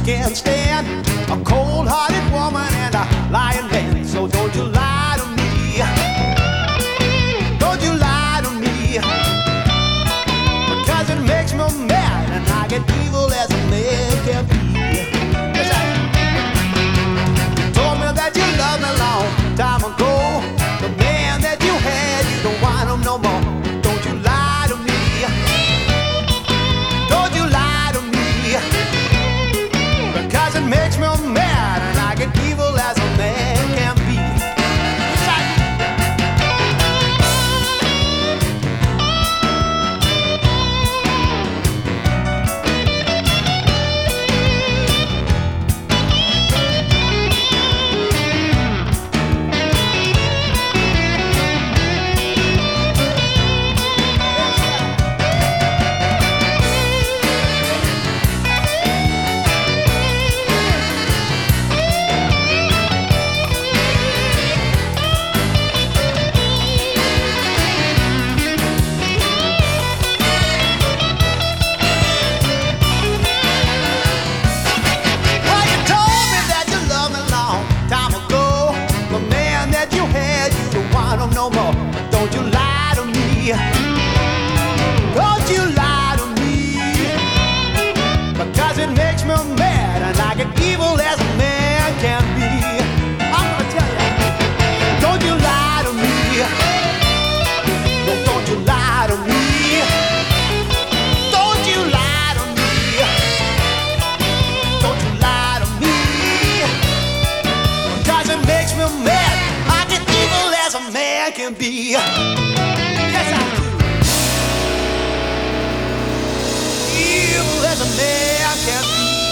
can't stand a cold-hearted woman and a lying man. So don't you lie to me. Don't you lie to me. Because it makes me mad and I get evil as a man can be. Yes, you told me that you loved me long time ago. The man that you had, you don't want him no more. Don't you lie to me. Don't you lie to me. Because it makes me mad and I get evil as a man can be. No more. Don't you lie to me. Don't you lie to me. Because it makes me mad and I get evil as a man can be. I'm gonna tell you. Don't you lie to me. No, don't you lie to me. Don't you lie to me. Don't you lie to me. Because it makes me mad. I get evil as a man can be. Yes, I do. Evil as a man can be.